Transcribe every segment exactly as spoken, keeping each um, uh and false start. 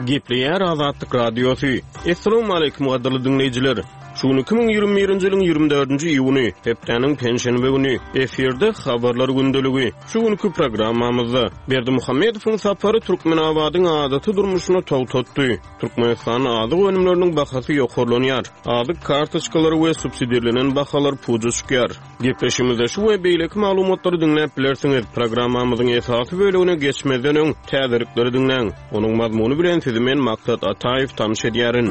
Gepleyer Azatlyk Radiosu. Assalamu alaykum gaderli dinleyijiler. Şunu iki bin ýygrimi birinji ýylyň ýygrimi dördünji iýuny, hepdeniň penşenbe güni eferde habarlar gündeligi. Şu günkü programmamyzda Berdi Muhammedowyň sapary Türkmenabadyň adaty durmuşyna togtatdy. Türkmenistan adyk önümleriniň bahasy ýokarlanýar. Adyk kartoçkalary we subsidiýelenen bahalar puja çykýar. Gepleşimizde şu we beýleki maglumatlary dinläp bilersiňiz. Programmamyzyň esasy bölügine geçmeden öň täzirikleri dinläň. Onuň mazmuny bilen sizi men Maksat Ataýew tanış edýärin.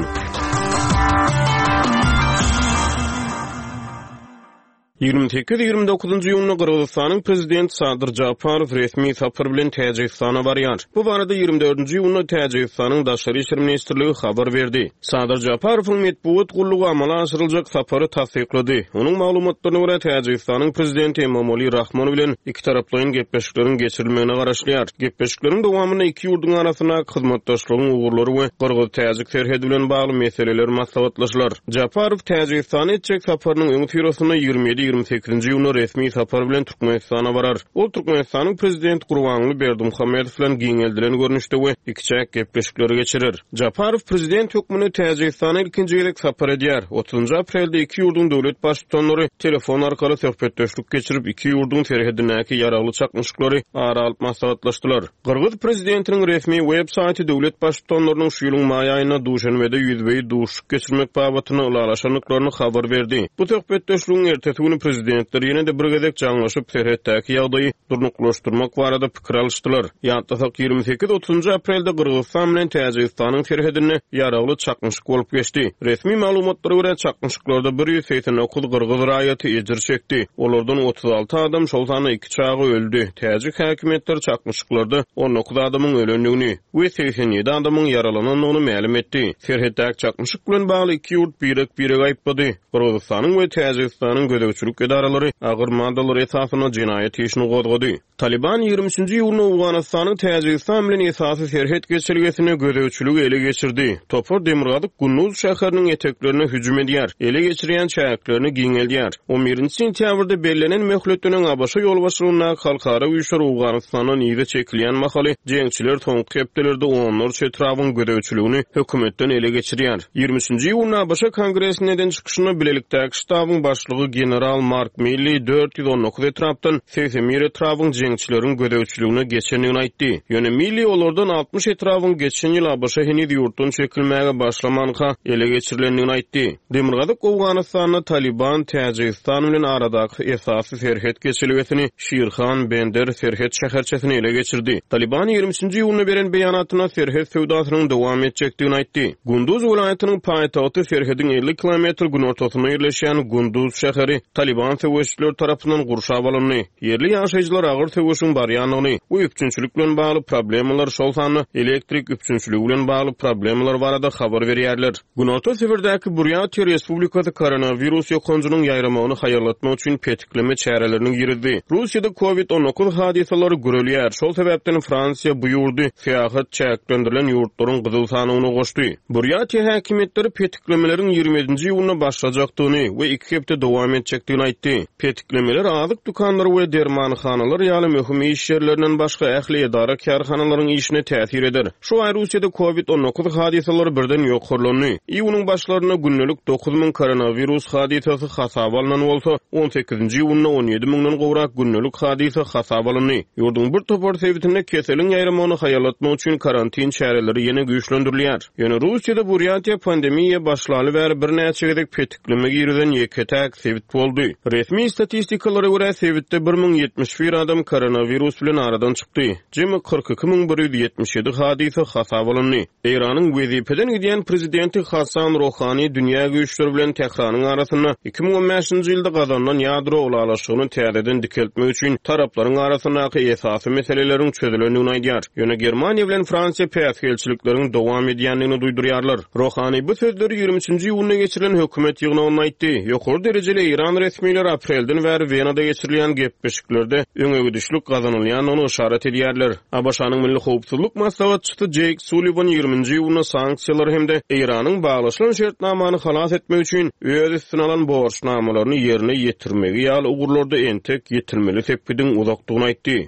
ýygrimi sekiz ýygrimi dokuzunji ýylyna Kyrgyzstanyň prezidenti Sadyr Japarow resmi sapar bilen Täjikistana barýar. Bu barada ýygrimi dördünji ýylyna Täjikistanyň Daşary işler ministrligi habar berdi. Sadyr Japarowyň medpuat gullugy amala aşyryljak sapary tasdiklady. Onuň maglumatlaryna görä Täjikistanyň prezidenti Emomali Rahmon bilen iki taraplyň gepleşikleriň geçirilmegine garaşlýar. Gepleşikleriň dowamyny iki ýurduň arasyna hyzmatdaşlygyň ugurlary we Kyrgyz-Täjik serhedi bilen bagly meseleler maslahatlaşylar. Japarow Täjikistana etjek saparynyň öňü firosyna ýygrimi ýygrimi sekizinji ýylyna resmi sapar bilen Türkmenistana barar. Ol Türkmenistanyň prezidenti Gurbanguly Berdimuhammedow bilen giňeldilen görnüşde we iki çäk gepleşikleri geçirir. Japarow prezident hökmüni Täjikistana ilkinji gelek sapar edýär. otuzunji aprelde iki ýurduň döwlet başçylary telefon arkaly söhbetdeşlik geçirip iki ýurduň serhedindäki ýaragly çakmyşlyklary ara alyp maslahatlaşdylar. Kyrgyz prezidentiniň resmi web saýty döwlet başçylarynyň şu ýylyň maý aýyna duşanbede ýüzbeýi duşuk geçirmek babatyna ulalaşanyklaryny habar berdi. Bu söhbetdeşligiň ertesi günü prezidentler ýene de bir gezek jaňlaşyp serhetdäki ýagdaýy durnuklaşdyrmak barada pikir alşdylar. Ýa-da ýygrimi sekiz otuzunji aprelde Kyrgyzstan bilen Täjikistanyň serhedini ýaragly çakmyşyk bolup geçdi. Resmi maglumatlara görä çakmyşyklarda bir ýüz seksen dokuz Kyrgyz raýaty ejir çekdi. Olardan otuz alty adam, şol sany iki çagy öldü. Täjik häkimetleri çakmyşyklarda on dokuz adamyň ölenligini we seksen ýedi adamyň yaralananyny ma'lum etdi. Serhetdäki çakmyşyk bilen bagly iki ýurt birek birek aýpady. Kyrgyzstanyň we Täjikistanyň gödäwçilik edaralary agyr maddalar esasyna jinaýat işini gozgady. Taliban ýygrimi üçinji ýylyna Awganystanyň Täjikistan bilen esasy serhet geçirgesine gödäwçiligi ele geçirdi. Topar Demirgazyk Gunnuz şäheriniň eteklerine hüjüm edýär. Ele geçirýän çäklerini giňeldýär. on birinji sentýabrda bellenen möhletlenen Abaşa ýolbaşçylygyna halkara güýçler Awganystanyň ýygy çekilýän mahaly jeňçiler toňky kepdelerde onlarça etrawyň gödäwçiligini hökümetden ele geçirýär. ýygrimi üçinji ýylyna Abaşa kongressiniň çykyşyna bilelikdäki ştabyň başlygy general Mark Milley dört ýüz on dokuz etrapdan seksen bir etrawyň jeňçileriň gödäwçiligine geçenligini aýtdy. Ýöne Milley olardan altmış etrawyň geçen ýyl Abaşa henüz ýurtdan çekilmäge başlamanyka ele geçirilenligini aýtdy. Demirgazyk Awganystanyň Taliban Täjikistan bilen aradaky esasy serhet geçirgesini Şirhan Bender serhet şäherçesini ele geçirdi. Taliban ýygrimi üçinji ýylyna beren beýanatyna serhet sowdasynyň dowam etjekdigini aýtdy. Gunduz welaýatynyň paýtagty serhediň elli kilometr günortasyna ýerleşýän Gunduz şäheri Taliban söwüşçüler tarapyndan gurşap alındy. Yerli ýaşaýjylar agyr söwüşüň barýanlygyny we üpçünçilik bilen bagly problemalar şol sany elektrik üpçünçiligi bilen bagly problemalar barada habar berýärler. Günorta Sibirdäki Burýatiýa Respublikasy koronavirus ýokanjynyň ýaýramagyny haýarlatmak üçin petikleme çärelerini girdi. Russiýada covid on dokuz hadisalary görülýär. Şol sebäpden Fransiýa bu ýurdy seýahat çäklendirilen ýurtlaryň gyzyl sanyny goşdy. Burýatiýa häkimetleri petiklemelerin ýygrimi ýylyna başlajakdygyny we iki hepde dowam etjekdigini aýtdy. Petiklemeler azyk dukanlary we dermanxanalar ýaly möhüm iş ýerlerinden başga ähli edara karhanalaryň işine täsir eder. Şu ay Russiýada covid on dokuz hadisalary birden ýokarlandy. Iýunyň başlaryna günnelik dokuz min koronavirus hadisasy hasap alynan bolsa, on sekizinji ýylyna on ýedi miňden gowrak günnelik hadisa hasap alyndy. Ýurdun bir topar sebitinde keseliň ýaýramagyny haýarlatmak üçin karantin çäreleri ýene güýçlendirilýär. Ýöne Russiýada Burýatiýa pandemiýa başlaly bäri bir näçe gezek petikleme girden ýeketäk sebit boldy. Resmi statistikalara görä sebitde bir miň ýetmiş bir adam koronavirus bilen aradan çykdy. Jemi kırk iki miň bir ýüz ýetmiş ýedi hadisa hasap alyndy. Eýranyň wezipeden gidýän prezidenti Hasan Rohani dünýä güýçleri bilen Tehranyň arasyna iki miň on beşinji ýylda gazandan ýadro ulalaşygyny täzeden dikeltmek üçin taraplaryň arasyndaky esasy meseleleriň çözülendigini aýdýar. Ýöne Germaniýa bilen Fransiýa peýaskelçilikleriniň dowam edýänligini duýdurýarlar. Rohani bu sözleri ýygrimi üçinji ýylyna geçirilen hökümet ýygyna aýtdy. Ýokary derejeli İran resmiýetleri aprelden bäri Wenada geçirilen gepleşiklerde öňe gidişlik gazanylýanyny işaret edýärler. Abaşanyň milli howpsuzlyk maslahatçysy Jake Sullivan ýygrimiňji ýylyna sanksiýalar hemde Iranyň baglaşylan şertnamany halas etmek üçin öz üstüne alan borçnamalaryny ýerine ýetirmegi ýaly ugurlarda entek ýetirmeli sepkidin uzakdygyny aýtdy.